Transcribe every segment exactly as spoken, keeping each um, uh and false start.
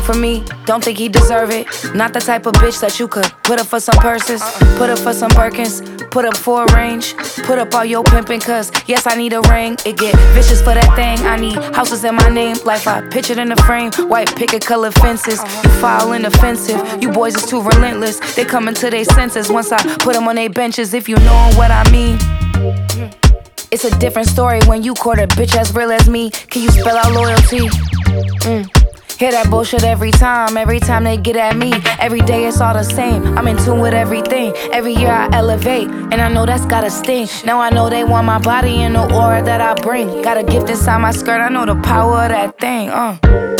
for me, don't think he deserve it. Not the type of bitch that you could put up for some purses, put up for some Birkins, put up for a range, put up all your pimpin', cause yes, I need a ring. It get vicious for that thing. I need houses in my name, life I pictured in the frame. White picket colored fences, you foul and offensive. You boys is too relentless, they coming to their senses once I put them on their benches, if you know what I mean. It's a different story when you court a bitch as real as me. Can you spell out loyalty? Mm. Hear that bullshit every time, every time they get at me. Every day it's all the same, I'm in tune with everything. Every year I elevate, and I know that's gotta sting. Now I know they want my body and the aura that I bring. Got a gift inside my skirt, I know the power of that thing, uh.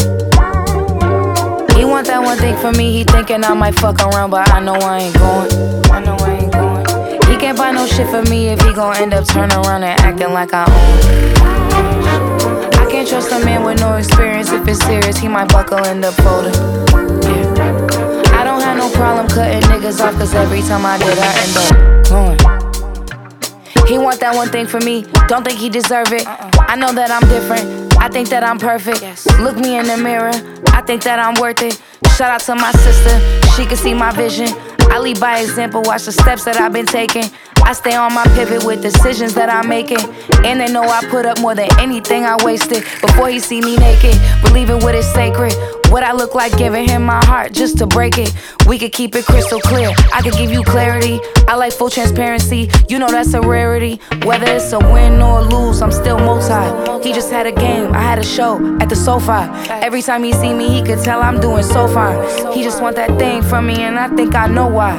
He want that one thing for me, he thinking I might fuck around, but I know I ain't going. I know I ain't going. He can't buy no shit for me if he gon' end up turning around and acting like I own it. I can't trust a man with no experience. If it's serious, he might buckle, end up folding. Yeah. I don't have no problem cutting niggas off, cause every time I did, I end up going. He want that one thing for me, don't think he deserve it. I know that I'm different, I think that I'm perfect. Look me in the mirror, I think that I'm worth it. Shout out to my sister, she can see my vision. I lead by example, watch the steps that I've been taking. I stay on my pivot with decisions that I'm making. And they know I put up more than anything I wasted. Before he see me naked, believing what is sacred. What I look like giving him my heart just to break it. We could keep it crystal clear, I could give you clarity. I like full transparency, you know that's a rarity. Whether it's a win or a lose, I'm still multi. He just had a game, I had a show at the SoFi. Every time he see me, he could tell I'm doing so fine. He just want that thing from me, and I think I know why.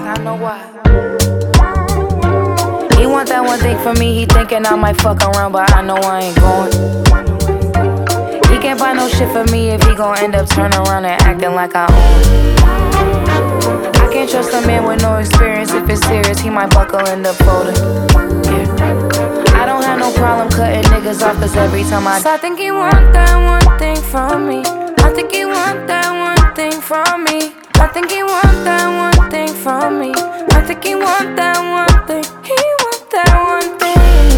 He want that one thing for me, he thinking I might fuck around, but I know I ain't going. He can't buy no shit for me if he gon' end up turning around and acting like I own it. I can't trust a man with no experience. If it's serious, he might buckle, end up folding. Yeah. I don't have no problem cutting niggas off, cause every time I So I think he want that one thing from me. I think he want that one thing from me. I think he want that one thing from me. I think he want that one thing. He want that one thing.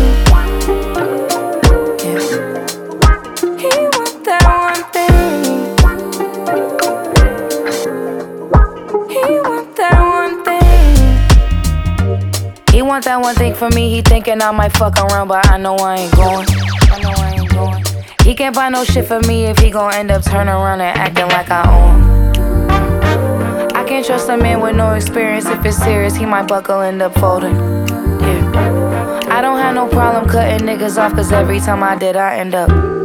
Yeah. He want that one thing. He want that one thing. He want that one thing for me, he thinking I might fuck around, but I know I ain't going. I know I ain't going. He can't buy no shit for me if he gon' end up turning around and acting like I own. I can't trust a man with no experience. If it's serious, he might buckle, end up folding. Yeah. I don't have no problem cutting niggas off, cause every time I did, I end up